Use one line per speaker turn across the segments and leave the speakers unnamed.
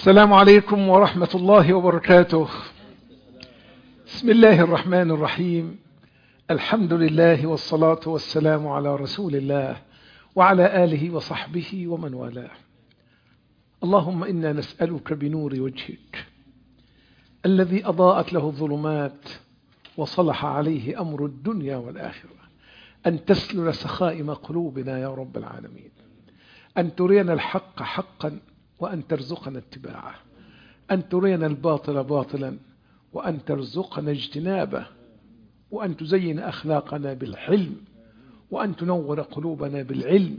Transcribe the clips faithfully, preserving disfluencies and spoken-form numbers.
السلام عليكم ورحمة الله وبركاته. بسم الله الرحمن الرحيم. الحمد لله والصلاة والسلام على رسول الله وعلى آله وصحبه ومن والاه. اللهم إنا نسألك بنور وجهك الذي أضاءت له الظلمات وصلح عليه أمر الدنيا والآخرة أن تسلل سخائم قلوبنا يا رب العالمين، أن ترينا الحق حقا وأن ترزقنا اتباعه، أن ترينا الباطل باطلا وأن ترزقنا اجتنابه، وأن تزين أخلاقنا بالحلم، وأن تنور قلوبنا بالعلم،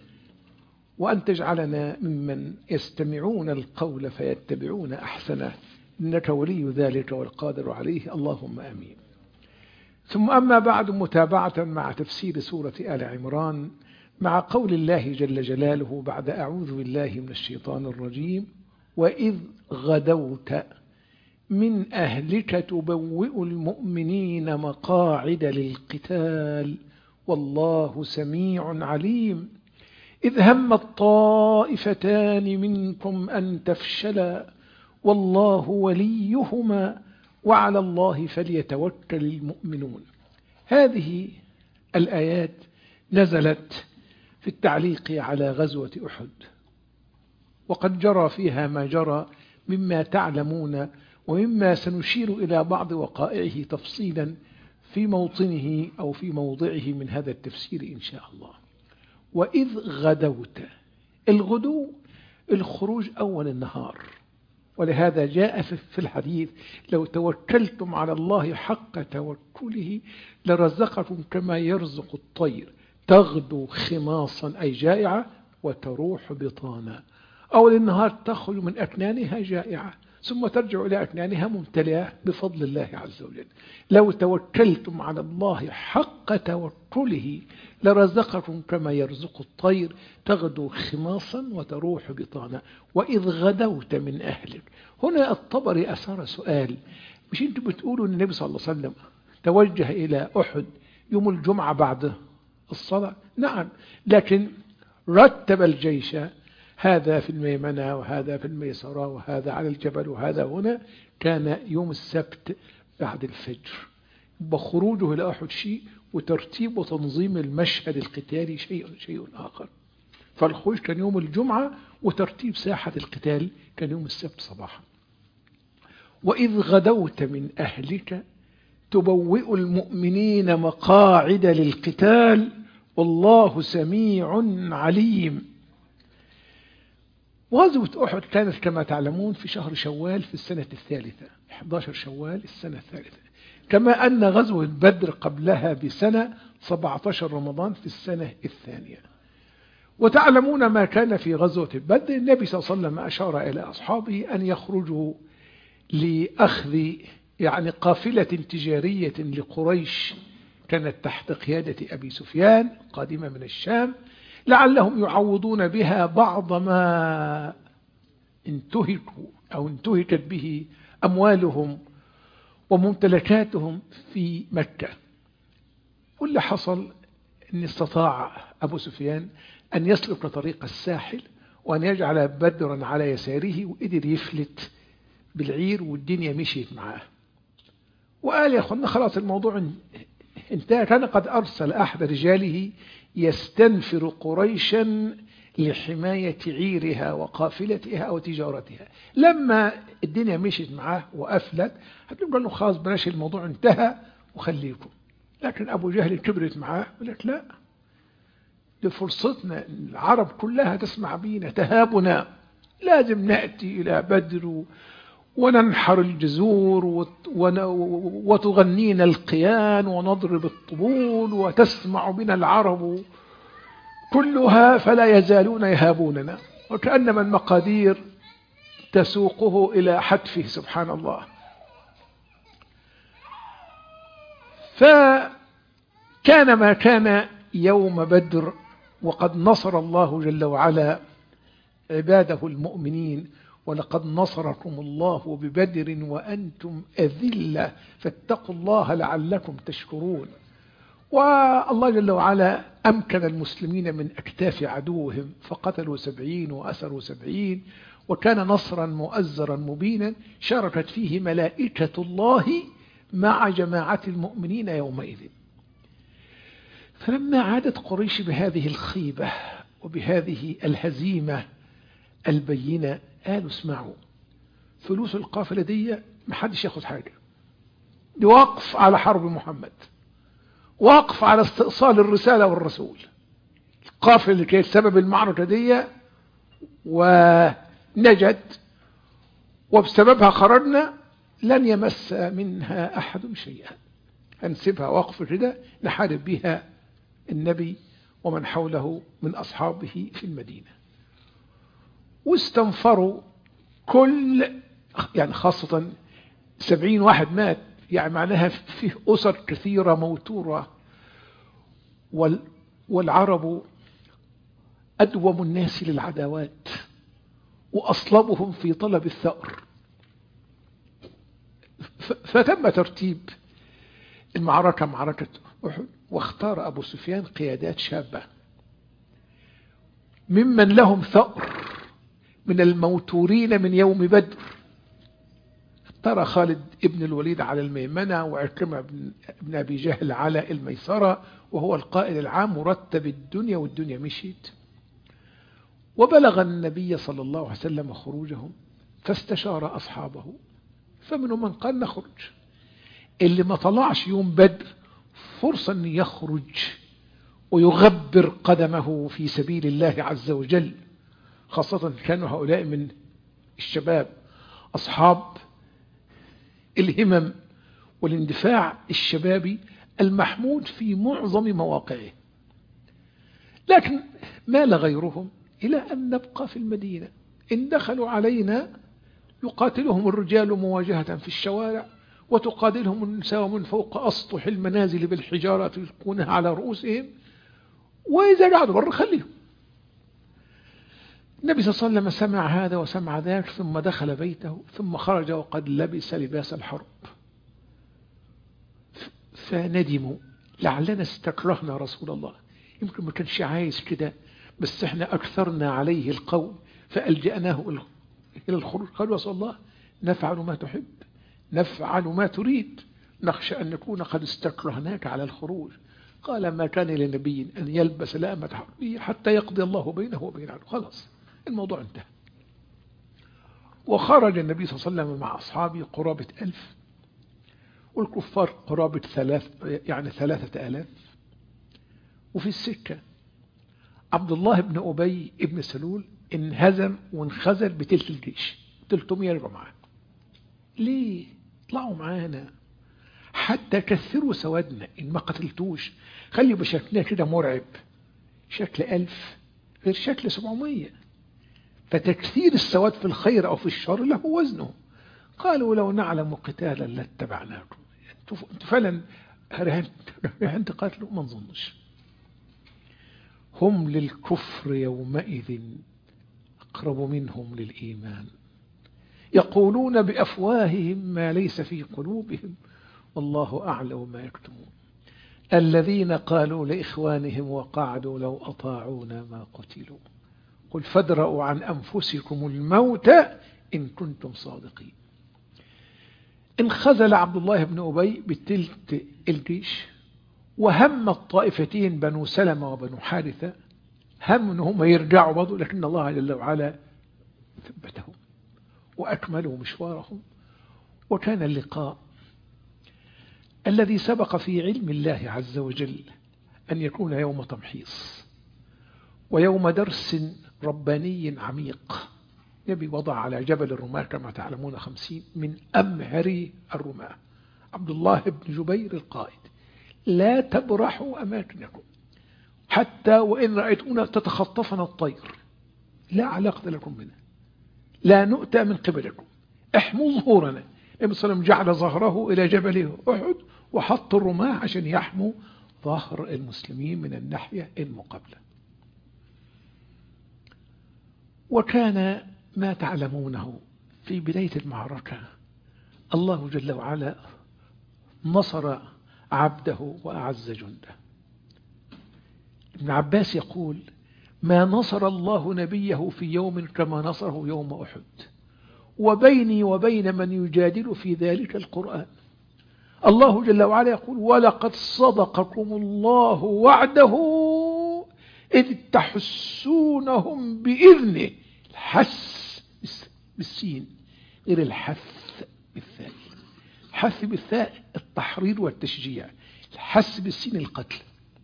وأن تجعلنا ممن يستمعون القول فيتبعون أحسنه، إنك ولي ذلك والقادر عليه، اللهم آمين. ثم أما بعد، متابعة مع تفسير سورة آل عمران مع قول الله جل جلاله بعد أعوذ بالله من الشيطان الرجيم: وإذ غدوت من أهلك تبوئ المؤمنين مقاعد للقتال والله سميع عليم. إذ هم الطائفتان منكم أن تفشلا والله وليهما وعلى الله فليتوكل المؤمنون. هذه الآيات نزلت في التعليق على غزوة أحد، وقد جرى فيها ما جرى مما تعلمون ومما سنشير إلى بعض وقائعه تفصيلا في موطنه أو في موضعه من هذا التفسير إن شاء الله. وإذ غدوت، الغدو الخروج أول النهار، ولهذا جاء في الحديث: لو توكلتم على الله حق توكله لرزقكم كما يرزق الطير تغدو خماصا أي جائعة وتروح بطانا. أول النهار تخرج من أكنانها جائعة ثم ترجع إلى أكنانها ممتلئة بفضل الله عز وجل. لو توكلتم على الله حق توكله لرزقكم كما يرزق الطير تغدو خماصا وتروح بطانا. وإذ غدوت من أهلك، هنا الطبري أثار سؤال: مش أنتم بتقولوا أن النبي صلى الله عليه وسلم توجه إلى أحد يوم الجمعة بعد الصلاة؟ نعم، لكن رتب الجيش، هذا في الميمنة وهذا في الميسرة وهذا على الجبل وهذا هنا، كان يوم السبت بعد الفجر. بخروجه إلى أحد شيء، وترتيب وتنظيم المشهد القتالي شيء شيء آخر. فالخروج كان يوم الجمعة، وترتيب ساحة القتال كان يوم السبت صباحا. وإذ غدوت من أهلك تبوئ المؤمنين مقاعد للقتال والله سميع عليم. غزوة أحد كانت كما تعلمون في شهر شوال في السنة الثالثة، أحد عشر شوال السنة الثالثة، كما أن غزوة بدر قبلها بسنة سبعة عشر رمضان في السنة الثانية. وتعلمون ما كان في غزوة بدر. النبي صلى الله عليه وسلم أشار إلى أصحابه أن يخرجوا لأخذ يعني قافلة تجارية لقريش كانت تحت قيادة أبي سفيان قادمة من الشام، لعلهم يعوضون بها بعض ما انتهكوا أو انتهكت به أموالهم وممتلكاتهم في مكة. واللي حصل أن استطاع أبو سفيان أن يسلك طريق الساحل وأن يجعل بدرا على يساره، وقدر يفلت بالعير والدنيا مشيت معاه. وقال: يا أخوانا خلاص الموضوع انتهى. كان قد أرسل أحد رجاله يستنفر قريشا لحماية عيرها وقافلتها وتجارتها. لما الدنيا مشيت معاه وأفلت، قال له خلاص بلاش الموضوع انتهى وخليكم. لكن أبو جهل كبرت معاه ولك: لا، دي فرصتنا، العرب كلها تسمع بينا، تهابنا، لازم نأتي إلى بدر وننحر الجزور وتغنينا القيان ونضرب الطبول وتسمع بنا العرب كلها فلا يزالون يهابوننا. وكأنما المقادير تسوقه إلى حتفه سبحان الله. فكان ما كان يوم بدر، وقد نصر الله جل وعلا عباده المؤمنين: ولقد نصركم الله ببدر وأنتم أذلة فاتقوا الله لعلكم تشكرون. والله جل وعلا أمكن المسلمين من أكتاف عدوهم فقتلوا سبعين وأسروا سبعين، وكان نصرا مؤزرا مبينا شاركت فيه ملائكة الله مع جماعة المؤمنين يومئذ. فلما عادت قريش بهذه الخيبة وبهذه الهزيمة البينة قالوا اسمعوا، ثلث القافلة دي محدش ياخد حاجة، دي وقف على حرب محمد، وقف على استئصال الرسالة والرسول. القافلة اللي كانت سبب المعركة دي ونجت وبسببها خرجنا لن يمس منها أحد شيئا، هنسيبها وقف كده نحارب بها النبي ومن حوله من أصحابه في المدينة. واستنفروا كل يعني خاصة سبعين واحد مات، يعني معناها فيه أسر كثيرة موتورة. والعرب أدوم الناس للعداوات وأصلبهم في طلب الثأر. فتم ترتيب المعركة معركة أحد، واختار أبو سفيان قيادات شابة ممن لهم ثأر من الموتورين من يوم بدر. اختار خالد ابن الوليد على الميمنة، وعكرمة بن أبي جهل على الميسرة، وهو القائد العام مرتب الدنيا، والدنيا مشيت. وبلغ النبي صلى الله عليه وسلم خروجهم فاستشار أصحابه، فمنهم من قال نخرج. اللي ما طلعش يوم بدر فرصة أن يخرج ويغبر قدمه في سبيل الله عز وجل، خاصة كانوا هؤلاء من الشباب أصحاب الهمم والاندفاع الشبابي المحمود في معظم مواقعه. لكن مال غيرهم إلى أن نبقى في المدينة، إن دخلوا علينا يقاتلهم الرجال مواجهة في الشوارع، وتقاتلهم النساء من فوق أسطح المنازل بالحجارة يلقونها على رؤوسهم، وإذا قعدوا برا خليهم. النبي صلى الله عليه وسلم سمع هذا وسمع ذاك، ثم دخل بيته، ثم خرج وقد لبس لباس الحرب. فندموا لعلنا استكرهنا رسول الله، يمكن ما كانش عايز كده، بس احنا أكثرنا عليه القول فألجأناه إلى الخروج. قال رسول الله نفعل ما تحب، نفعل ما تريد، نخشى أن نكون قد استكرهناك على الخروج. قال ما كان لنبي أن يلبس لامة حربه حتى يقضي الله بينه وبين عدو. خلاص الموضوع انتهى. وخرج النبي صلى الله عليه وسلم مع أصحابه قرابة ألف، والكفار قرابة ثلاث يعني ثلاثة آلاف. وفي السكة عبد الله بن أبي بن سلول انهزم وانخزل بتلك الجيش، ثلاثمائة يرجعوا معاه. ليه؟ اطلعوا معانا حتى كثروا سوادنا، إن ما قتلتوش خلي بشكلنا كده مرعب، شكل ألف غير شكل سبعمية، فتكثير السواد في الخير أو في الشر له وزنه. قالوا لو نعلم قتالا لاتبعناكم، انتوا فعلا رهنت قاتلوا؟ ما نظنش. هم للكفر يومئذ أقرب منهم للإيمان، يقولون بأفواههم ما ليس في قلوبهم والله أعلم ما يكتمون. الذين قالوا لإخوانهم وقعدوا لو أطاعونا ما قتلوا قل فادرءوا عن أنفسكم الموت إن كنتم صادقين. انخزل عبد الله بن أبي بتلك الجيش، وهم الطائفتين بنو سلمة وبنو حارثة هم أنهم يرجعوا برضه، لكن الله جل وعلا ثبتهم وأكملوا مشوارهم. وكان اللقاء الذي سبق في علم الله عز وجل أن يكون يوم تمحيص ويوم درس رباني عميق. نبي وضع على جبل الرماة كما تعلمون خمسين من أمهر الرماة، عبد الله بن جبير القائد: لا تبرحوا أماكنكم حتى وإن رأيتونا تتخطفنا الطير، لا علاقة لكم بنا، لا نؤتى من قبلكم، احموا ظهورنا. النبي صلى الله عليه وسلم جعل ظهره إلى جبل أحد وحط الرماة عشان يحموا ظهر المسلمين من الناحية المقابلة. وكان ما تعلمونه في بداية المعركة الله جل وعلا نصر عبده وأعز جنده. ابن عباس يقول: ما نصر الله نبيه في يوم كما نصره يوم أحد، وبيني وبين من يجادل في ذلك القرآن. الله جل وعلا يقول: ولقد صدقكم الله وعده إذ تحسونهم بإذنه. الحس بالسين غير الحث بالثاء. الحث بالثاء التحريض والتشجيع، الحث بالسين القتل.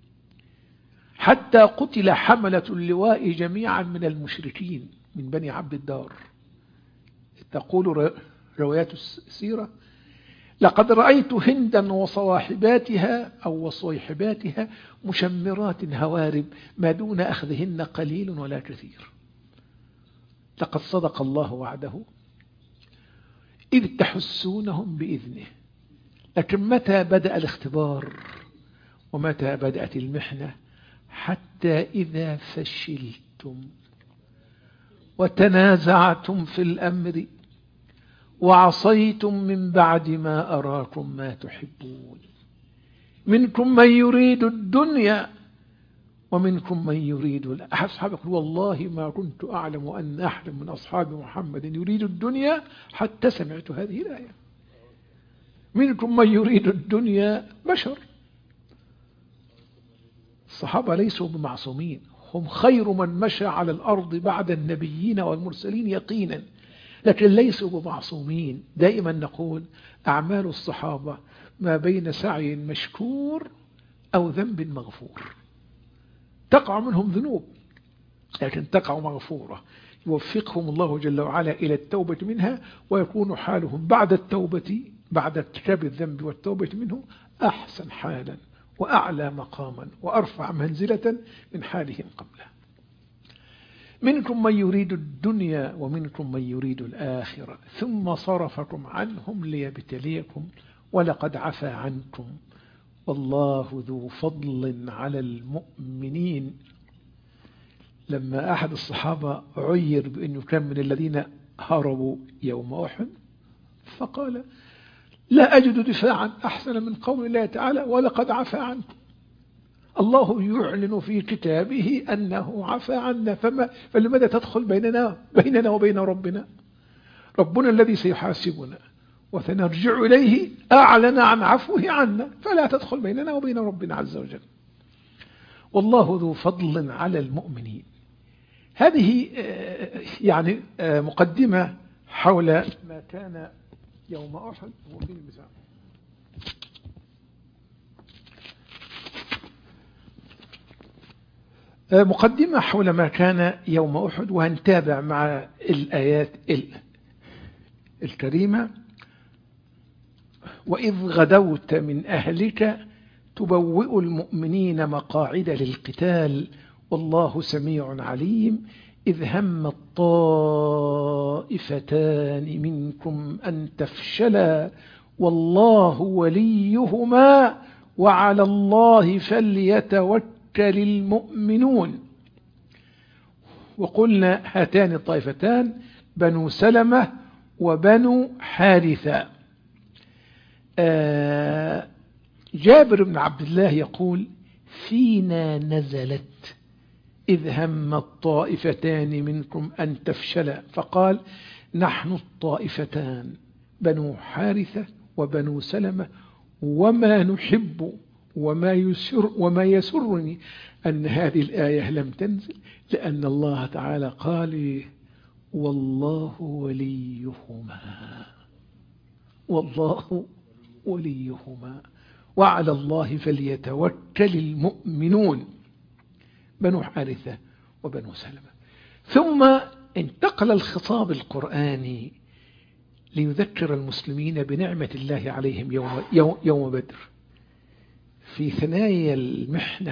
حتى قتل حملة اللواء جميعا من المشركين من بني عبد الدار. تقول روايات السيرة: لقد رأيت هندا وصواحباتها أو وصيحباتها مشمرات هوارب ما دون أخذهن قليل ولا كثير. لقد صدق الله وعده إذ تحسونهم بإذنه. لكن متى بدأ الاختبار ومتى بدأت المحنة؟ حتى إذا فشلتم وتنازعتم في الأمر وعصيتم من بعد ما أراكم ما تحبون، منكم من يريد الدنيا ومنكم من يريد الآخرة. أصحاب يقول: والله ما كنت أعلم أن أحد من أصحاب محمد يريد الدنيا حتى سمعت هذه الآية. منكم من يريد الدنيا بشر. الصحابة ليسوا بمعصومين، هم خير من مشى على الأرض بعد النبيين والمرسلين يقينا، لكن ليسوا بمعصومين. دائما نقول: أعمال الصحابة ما بين سعي مشكور أو ذنب مغفور. تقع منهم ذنوب لكن تقع مغفورة، يوفقهم الله جل وعلا إلى التوبة منها، ويكون حالهم بعد التوبة بعد ارتكاب الذنب والتوبة منه أحسن حالا وأعلى مقاما وأرفع منزلة من حالهم قبله. منكم من يريد الدنيا ومنكم من يريد الآخرة ثم صرفكم عنهم ليبتليكم ولقد عفا عنكم والله ذو فضل على المؤمنين. لما أحد الصحابة عير بأنه كان من الذين هربوا يوم أحد فقال: لا أجد دفاعا أحسن من قول الله تعالى: ولقد عفا عنكم. الله يعلن في كتابه أنه عفا عنا، فما فلماذا تدخل بيننا بيننا وبين ربنا؟ ربنا الذي سيحاسبنا وسنرجع إليه أعلن عن عفوه عنا، فلا تدخل بيننا وبين ربنا عز وجل. والله ذو فضل على المؤمنين. هذه يعني مقدمة حول ما كان يوم أحد. مقدمة حول ما كان يوم أحد، وهنتابع مع الآيات الكريمة. وإذ غدوت من أهلك تبوئ المؤمنين مقاعد للقتال والله سميع عليم. إذ هم الطائفتان منكم أن تفشلا والله وليهما وعلى الله فليتوكل المؤمنون. وقلنا هاتان الطائفتان بنو سلمة وبنو حارثة. آه جابر بن عبد الله يقول: فينا نزلت إذ هم الطائفتان منكم أن تفشلا، فقال: نحن الطائفتان بنو حارثة وبنو سلمة، وما نحب وما يسر وما يسرني أن هذه الآية لم تنزل، لأن الله تعالى قال: والله وليهما والله وليهما وعلى الله فليتوكل المؤمنون. بنو حارثة وبنو سلمة. ثم انتقل الخطاب القرآني ليذكر المسلمين بنعمة الله عليهم يوم, يوم, يوم بدر. في ثنايا المحنة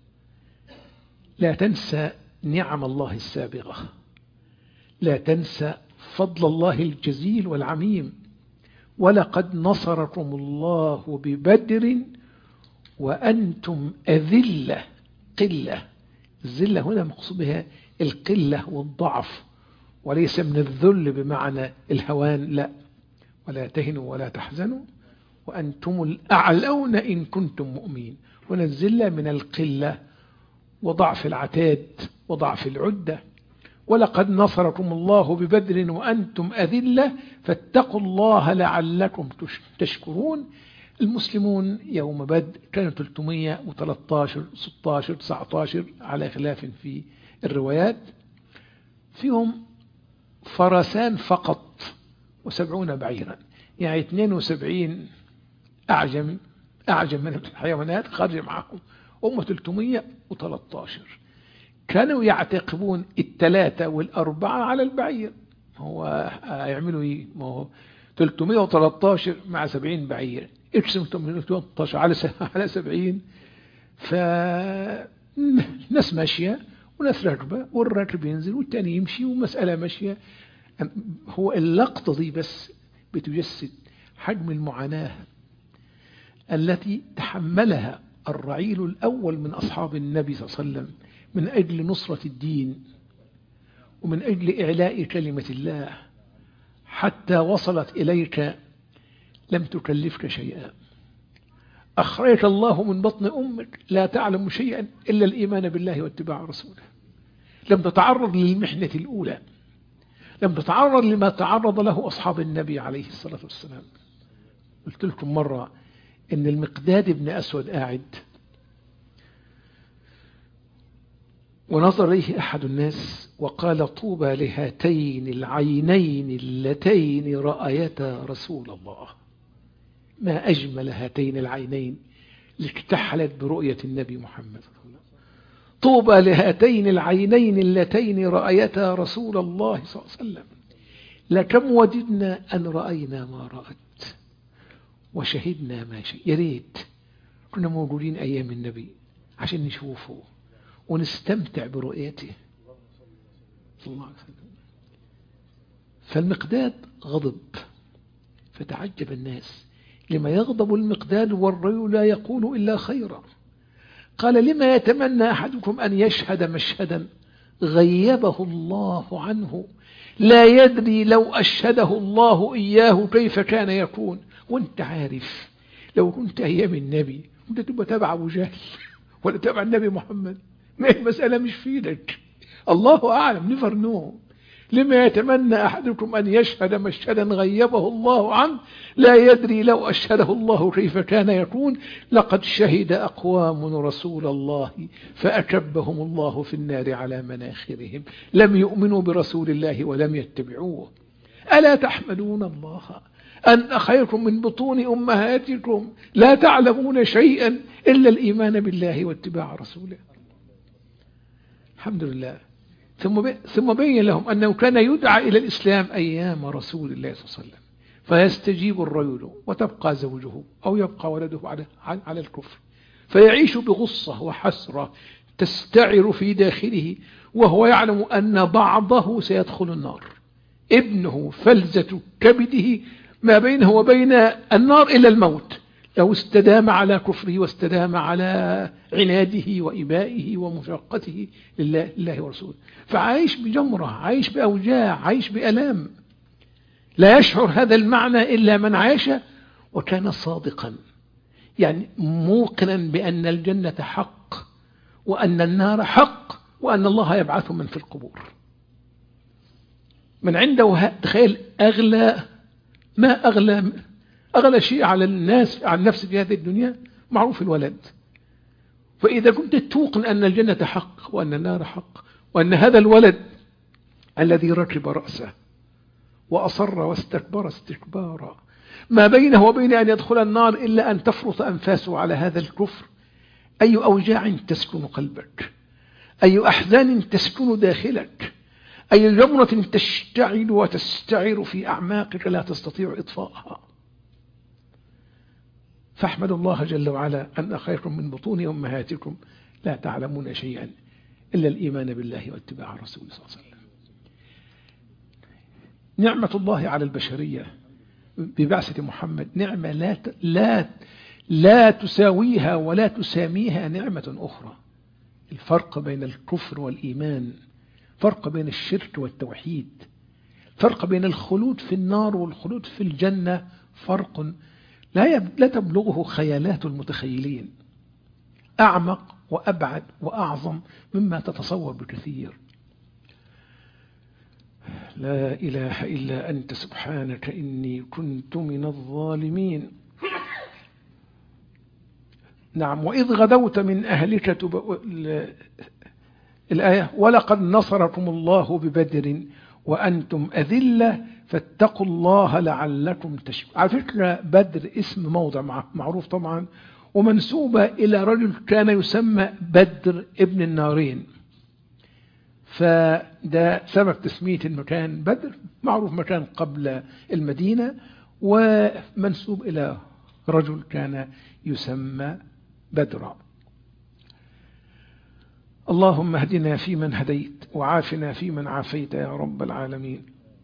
لا تنسى نعم الله السابغة، لا تنسى فضل الله الجزيل والعميم. ولقد نصركم الله ببدر وأنتم أذلة. قلة، الذلة هنا مقصود بها القلة والضعف، وليس من الذل بمعنى الهوان، لا. ولا تهنوا ولا تحزنوا وأنتم الأعلون إن كنتم مؤمنين. هنا الذلة من القلة وضعف العتاد وضعف العدة. ولقد نصركم الله ببدر وأنتم أذلة فاتقوا الله لعلكم تشكرون. المسلمون يوم بدر كانوا ثلاثمائة وثلاثة عشر ستة عشر تسعة عشر على خلاف في الروايات، فيهم فرسان فقط وسبعون بعيرا، يعني اثنين وسبعين أعجم أعجم من الحيوانات خرج معهم، هم ثلاثمائة وثلاثة عشر. كانوا يعتقبون الثلاثة والأربعة على البعير. هو يعملوا إيه؟ ما هو ثلاثمائة وثلاثة عشر مع سبعين بعير، اقسم ثلاثمائة وثلاثة عشر على على سبعين، فناس ماشية وناس راكبة، والراكب ينزل والتاني يمشي ومسألة ماشية. هو اللقطة دي بس بتجسد حجم المعاناة التي تحملها الرعيل الأول من أصحاب النبي صلى الله عليه وسلم من أجل نصرة الدين ومن أجل إعلاء كلمة الله، حتى وصلت إليك لم تكلفك شيئا. أخرجك الله من بطن أمك لا تعلم شيئا إلا الإيمان بالله واتباع رسوله. لم تتعرض للمحنة الأولى، لم تتعرض لما تعرض له أصحاب النبي عليه الصلاة والسلام. قلت لكم مرة إن المقداد بن أسود قاعد ونظر إليه أحد الناس وقال: طوبى لهاتين العينين اللتين رأيتا رسول الله. ما أجمل هاتين العينين اللي اكتحلت برؤية النبي محمد. طوبى لهاتين العينين اللتين رأيتا رسول الله صلى الله عليه وسلم. لكم وددنا أن رأينا ما رأت وشهدنا ما شهد. يا ريت كنا موجودين أيام النبي عشان نشوفه ونستمتع برؤيته صلى الله عليه وسلم. فالمقداد غضب، فتعجب الناس لما يغضب المقداد والرجل لا يقول إلا خيرا. قال: لما يتمنى أحدكم أن يشهد مشهدا غيبه الله عنه لا يدري لو أشهده الله إياه كيف كان يكون. وانت عارف لو كنت أيام النبي كنت تبقى تبع أبو جهل ولا تبع النبي محمد، ما المسألة مش في ايدك، الله أعلم، نفر نو. لما يتمنى أحدكم أن يشهد مشهدا غيبه الله عنه لا يدري لو أشهده الله كيف كان يكون. لقد شهد أقوام رسول الله فأكبهم الله في النار على مناخرهم، لم يؤمنوا برسول الله ولم يتبعوه. ألا تحمدون الله أن أخيكم من بطون أمهاتكم لا تعلمون شيئا إلا الإيمان بالله واتباع رسوله. الحمد لله. ثم ثم بين لهم أنه كان يدعى إلى الإسلام أيام رسول الله صلى الله عليه وسلم، فيستجيب الرجل وتبقى زوجه أو يبقى ولده على على الكفر، فيعيش بغصة وحسرة تستعر في داخله، وهو يعلم أن بعضه سيدخل النار. ابنه فلذة كبده ما بينه وبين النار إلا الموت، لو استدام على كفره واستدام على عناده وإبائه ومشقته لله, لله ورسوله. فعايش بجمرة، عايش بأوجاع، عايش بألام. لا يشعر هذا المعنى إلا من عاش وكان صادقا، يعني موقنا بأن الجنة حق وأن النار حق وأن الله يبعث من في القبور. من عنده تخيل أغلى ما أغلى أغلى شيء على الناس على النفس في هذه الدنيا معروف الولد. فإذا كنت توقن أن الجنة حق وأن النار حق وأن هذا الولد الذي ركب رأسه وأصر واستكبر استكبارا ما بينه وبين أن يدخل النار إلا أن تفرط أنفاسه على هذا الكفر، أي أوجاع تسكن قلبك، أي أحزان تسكن داخلك، أي جمرة تشتعل وتستعر في أعماقك لا تستطيع إطفاءها. فاحمد الله جل وعلا أن أخيكم من بطون أمهاتكم لا تعلمون شيئا إلا الإيمان بالله واتباع رسوله صلى الله عليه وسلم. نعمة الله على البشرية ببعثة محمد نعمة لا لا لا تساويها ولا تساميها نعمة أخرى. الفرق بين الكفر والإيمان، فرق بين الشرك والتوحيد، فرق بين الخلود في النار والخلود في الجنة، فرق لا لا تبلغه خيالات المتخيلين. أعمق وأبعد وأعظم مما تتصور بكثير. لا إله إلا أنت سبحانك إني كنت من الظالمين. نعم. وإذ غدوت من أهلك تب... الآية ولقد نصركم الله ببدر وأنتم أذلة فاتقوا الله لعلكم تشكرون. على فكرة بدر اسم موضع معروف طبعا، ومنسوبة إلى رجل كان يسمى بدر ابن النارين، فده سبب تسمية المكان بدر، معروف مكان قبل المدينة، ومنسوب إلى رجل كان يسمى بدرا. اللهم اهدنا فيمن هديت وعافنا فيمن عافيت يا رب العالمين.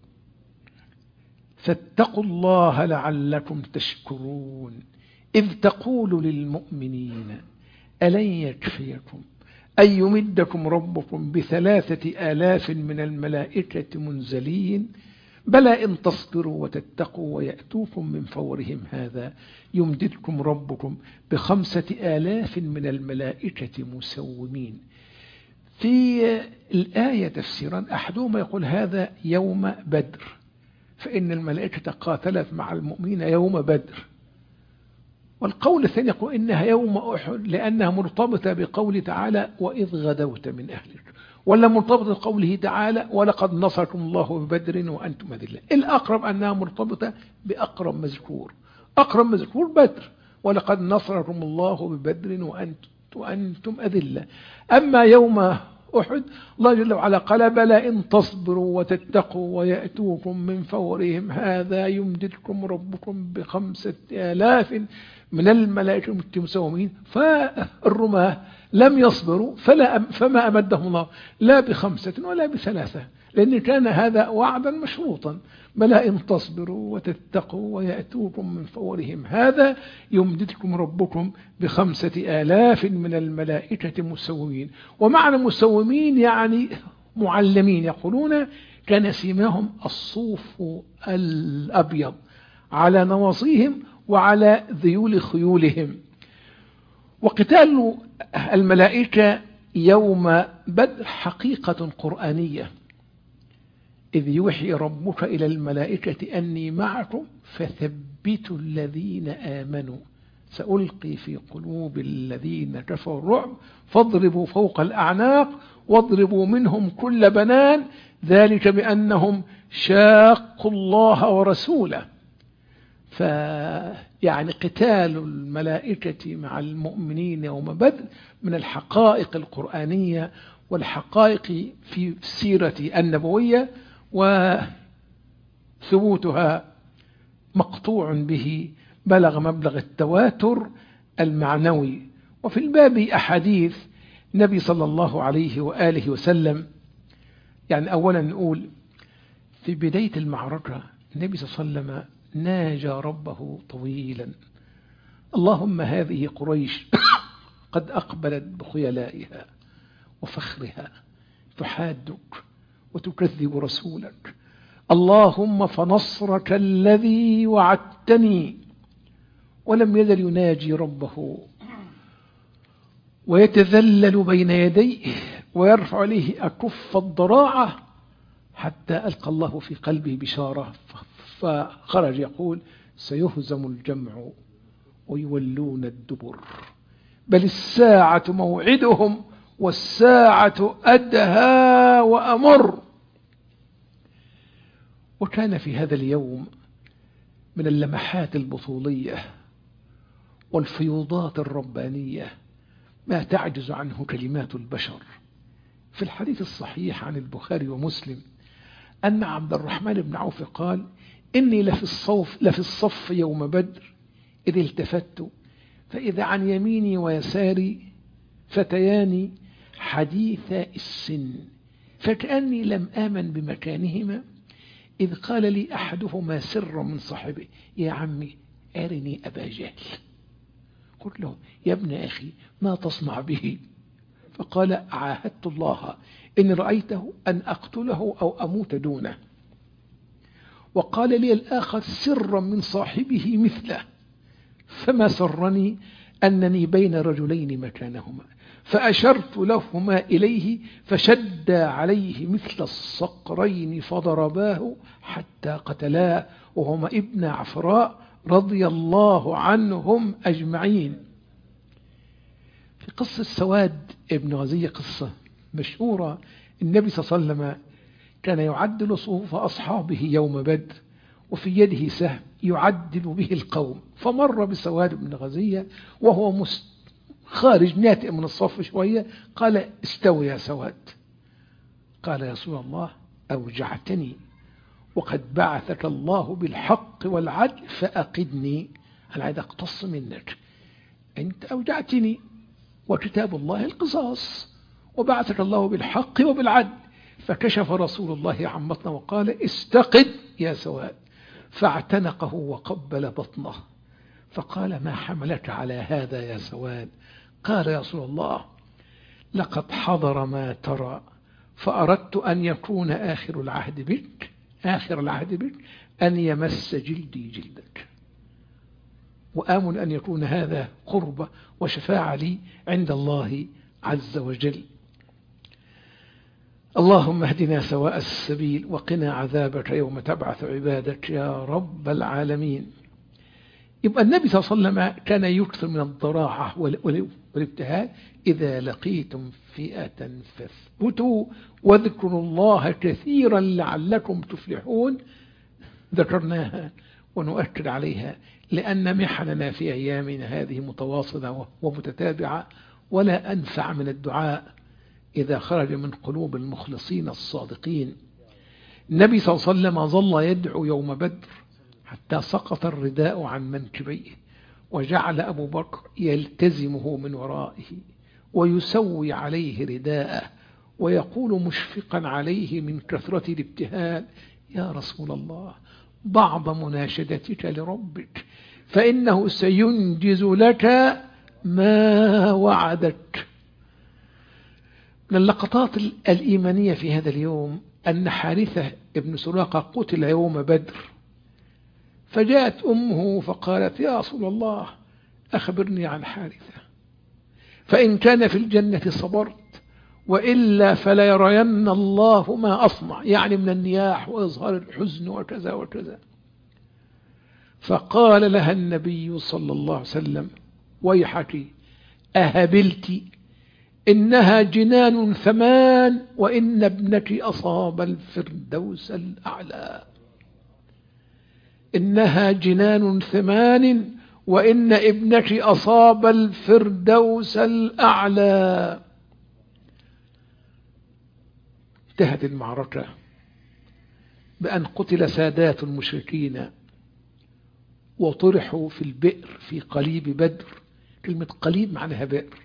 فاتقوا الله لعلكم تشكرون إذ تقول للمؤمنين ألن يكفيكم أن يمدكم ربكم بثلاثة آلاف من الملائكة منزلين بلى إن تصبروا وتتقوا ويأتوكم من فورهم هذا يمددكم ربكم بخمسة آلاف من الملائكة مسومين. في الآية تفسيرا أحدهما يقول هذا يوم بدر، فإن الملائكة قاتلت مع المؤمنين يوم بدر، والقول الثاني يقول إنها يوم أحد لأنها مرتبطة بقول تعالى وإذ غدوت من أهلك، ولا مرتبطة بقوله تعالى ولقد نصركم الله ببدر وأنتم أذلة. الأقرب أنها مرتبطة بأقرب مذكور، أقرب مذكور بدر، ولقد نصركم الله ببدر وأنتم وأنتم أذلة. أما يوم أحد الله جل وعلا قال بلى إن تصبروا وتتقوا ويأتوكم من فورهم هذا يمددكم ربكم بخمسة آلاف من الملائكة مسومين. فالرماة لم يصبروا فلا فما أمدهم الله لا بخمسة ولا بثلاثة، لأن كان هذا وعدا مشروطا. بلى إن تصبروا وتتقوا ويأتوكم من فورهم هذا يمددكم ربكم بخمسة آلاف من الملائكة مسومين. ومعنى مسومين يعني معلمين، يقولون كان سيماهم الصوف الأبيض على نواصيهم وعلى ذيول خيولهم. وقتال الملائكة يوم بدر حقيقة قرآنية، إذ يوحي ربك إلى الملائكة أني معكم فثبتوا الذين آمنوا سألقي في قلوب الذين كفروا الرعب فاضربوا فوق الأعناق واضربوا منهم كل بنان ذلك بأنهم شاقوا الله ورسوله. فيعني قتال الملائكة مع المؤمنين يوم بدر من الحقائق القرآنية والحقائق في السيرة النبوية، وثبوتها مقطوع به بلغ مبلغ التواتر المعنوي. وفي الباب أحاديث النبي صلى الله عليه وآله وسلم. يعني أولا نقول في بداية المعركة النبي صلى الله عليه وسلم ناجى ربه طويلا: اللهم هذه قريش قد أقبلت بخيلائها وفخرها تحادك وتكذب رسولك، اللهم فنصرك الذي وعدتني. ولم يزل يناجي ربه ويتذلل بين يديه ويرفع إليه أكف الضراعة حتى ألقى الله في قلبه بشارة، فخرج يقول: سيهزم الجمع ويولون الدبر بل الساعة موعدهم والساعة أدهى وأمر. وكان في هذا اليوم من اللمحات البطولية والفيوضات الربانية ما تعجز عنه كلمات البشر. في الحديث الصحيح عن البخاري ومسلم أن عبد الرحمن بن عوف قال: إني لفي الصف, لفي الصف يوم بدر إذ التفت فإذا عن يميني ويساري فتيان حديثا السن فكأني لم آمن بمكانهما إذ قال لي أحدهما سرا من صاحبه: يا عمي أرني أبا جهل. قلت له: يا ابن أخي ما تصنع به؟ فقال: عاهدت الله إن رأيته أن أقتله أو أموت دونه. وقال لي الآخر سرا من صاحبه مثله، فما سرني أنني بين رجلين مكانهما، فأشرت لهما إليه فشد عليه مثل الصقرين فضرباه حتى قتلاه، وهما ابن عفراء رضي الله عنهم أجمعين. في قصة سواد ابن غزية قصة مشهورة. النبي صلى الله عليه وسلم كان يعدل صفوف أصحابه يوم بدر، وفي يده سهم يعدل به القوم، فمر بسواد بن غزية وهو مست خارج ناتئ من الصف شوية، قال: استوي يا سواد. قال: يا رسول الله أوجعتني وقد بعثك الله بالحق والعدل فأقدني، أنا عايز أقتص منك، أنت أوجعتني وكتاب الله القصاص وبعثك الله بالحق وبالعدل. فكشف رسول الله عن بطنه وقال: استقد يا سواد، فاعتنقه وقبل بطنه، فقال: ما حملك على هذا يا سواد؟ قال: يا رسول الله لقد حضر ما ترى، فأردت أن يكون آخر العهد بك آخر العهد بك أن يمس جلدي جلدك، وآمل أن يكون هذا قربة وشفاعة لي عند الله عز وجل. اللهم اهدنا سواء السبيل وقنا عذابك يوم تبعث عبادك يا رب العالمين. يبقى النبي صلى الله عليه وسلم كان يكثر من الضراعة والابتهال: إذا لقيتم فئة فاثبتوا واذكروا الله كثيرا لعلكم تفلحون. ذكرناها ونؤكد عليها لأن محننا في أيامنا هذه متواصلة ومتتابعة، ولا أنفع من الدعاء إذا خرج من قلوب المخلصين الصادقين. النبي صلى الله عليه وسلم ظل يدعو يوم بدر حتى سقط الرداء عن منكبيه، وجعل أبو بكر يلتزمه من ورائه ويسوي عليه رداءه ويقول مشفقا عليه من كثرة الابتهال: يا رسول الله بعض مناشدتك لربك فإنه سينجز لك ما وعدك. من اللقطات الإيمانية في هذا اليوم أن حارثة ابن سراقة قتل يوم بدر، فجاءت أمه فقالت: يا رسول الله أخبرني عن حارثة، فإن كان في الجنة صبرت وإلا فلا يرين الله ما أصنع، يعني من النياح وإظهار الحزن وكذا وكذا. فقال لها النبي صلى الله عليه وسلم: ويحك أهبلت، إنها جنان ثمان وإن ابنك أصاب الفردوس الأعلى. إنها جنان ثمان وإن ابنك أصاب الفردوس الأعلى. انتهت المعركة بأن قتل سادات المشركين وطرحوا في البئر في قليب بدر. كلمة قليب معناها بئر.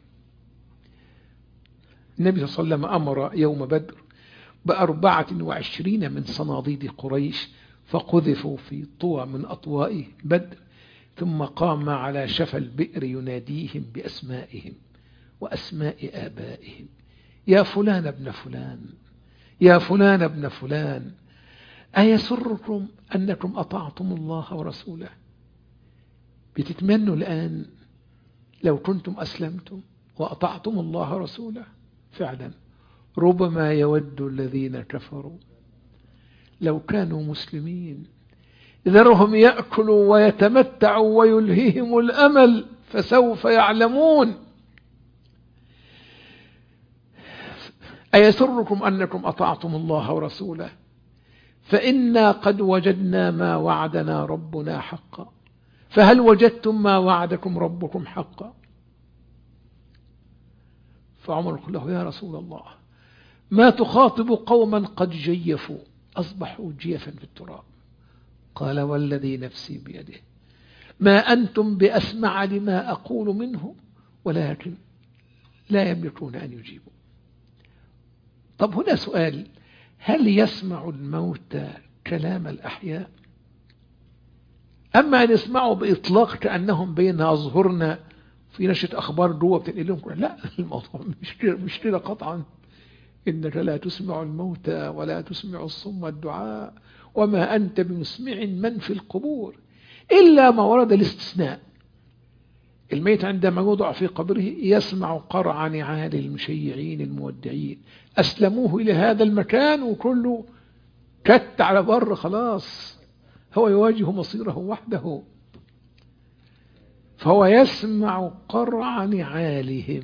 النبي صلى الله عليه وسلم أمر يوم بدر بأربعة وعشرين من صناديد قريش فقذفوا في طوى من أطواء بدر، ثم قام على شفا البئر يناديهم بأسمائهم وأسماء آبائهم: يا فلان ابن فلان، يا فلان ابن فلان، أيسركم أنكم أطعتم الله ورسوله؟ بتتمنوا الآن لو كنتم أسلمتم وأطعتم الله ورسوله؟ فعلا ربما يود الذين كفروا لو كانوا مسلمين، ذرهم يأكلوا ويتمتعوا ويلههم الأمل فسوف يعلمون. أيسركم أنكم أطعتم الله ورسوله؟ فإنا قد وجدنا ما وعدنا ربنا حقا، فهل وجدتم ما وعدكم ربكم حقا؟ فعمر قال له: يا رسول الله ما تخاطب قوما قد جيفوا أصبحوا جيفا في التراب؟ قال: والذي نفسي بيده ما أنتم بأسمع لما أقول منه ولكن لا يملكون أن يجيبوا. طب هنا سؤال: هل يسمع الموتى كلام الأحياء؟ أما أن يسمعوا بإطلاق كأنهم بين أظهرنا في نشرة أخبار جوه بتنقل لهم؟ لا، الموضوع مش كده مش كده قطعا. إنك لا تسمع الموتى ولا تسمع الصم الدعاء وما أنت بمسمع من في القبور، إلا ما ورد الاستثناء. الميت عندما يوضع في قبره يسمع قرع نعال المشيعين المودعين، أسلموه إلى هذا المكان وكله كت على بر، خلاص هو يواجه مصيره وحده، فهو يسمع قرع نعالهم.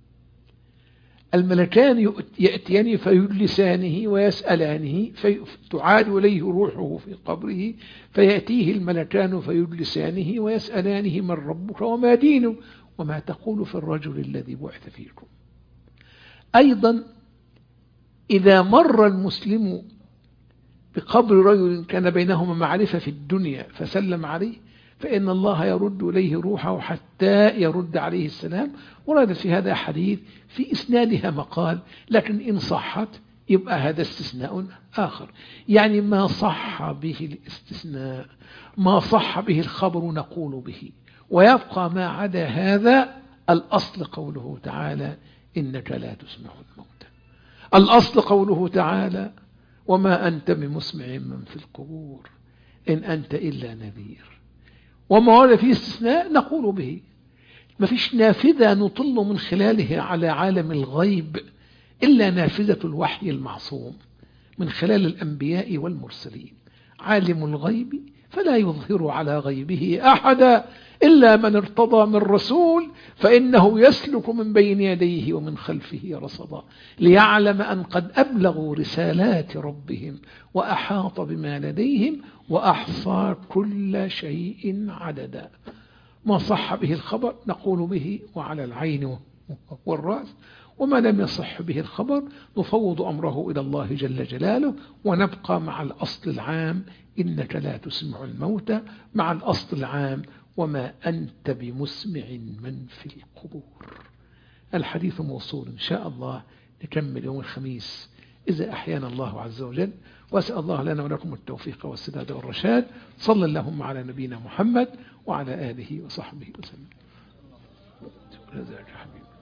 الملكان يأتيان فيجلسانه ويسألانه، فتعاد إليه روحه في قبره، فيأتيه الملكان فيجلسانه ويسألانه من ربك وما دينه وما تقول في الرجل الذي بعث فيكم. أيضا إذا مر المسلم بقبر رجل كان بينهما معرفة في الدنيا فسلم عليه، فإن الله يرد إليه روحه حتى يرد عليه السلام. ورد في هذا حديث في إسنادها مقال، لكن إن صحت يبقى هذا استثناء آخر، يعني ما صح به الاستثناء، ما صح به الخبر نقول به، ويبقى ما عدا هذا. الأصل قوله تعالى إنك لا تسمع الموتى، الأصل قوله تعالى وما أنت بمسمع من في القبور إن أنت إلا نذير. وما ورد فيه استثناء نقول به. ما فيش نافذة نطل من خلالها على عالم الغيب إلا نافذة الوحي المعصوم من خلال الأنبياء والمرسلين. عالم الغيب فلا يظهر على غيبه أحدا إلا من ارتضى من رسول، فإنه يسلك من بين يديه ومن خلفه رصدا ليعلم أن قد أبلغوا رسالات ربهم وأحاط بما لديهم وأحصى كل شيء عددا. ما صح به الخبر نقول به وعلى العين والرأس، وما لم يصح به الخبر نفوض أمره إلى الله جل جلاله، ونبقى مع الأصل العام إنك لا تسمع الموتى، مع الأصل العام وما أنت بمسمع من في القبور. الحديث موصول إن شاء الله، نكمل يوم الخميس إذا أحيانا الله عز وجل، وأسأل الله لنا ولكم التوفيق والسداد والرشاد. صلى اللهم على نبينا محمد وعلى آله وصحبه وسلم. جزاك حبيبي.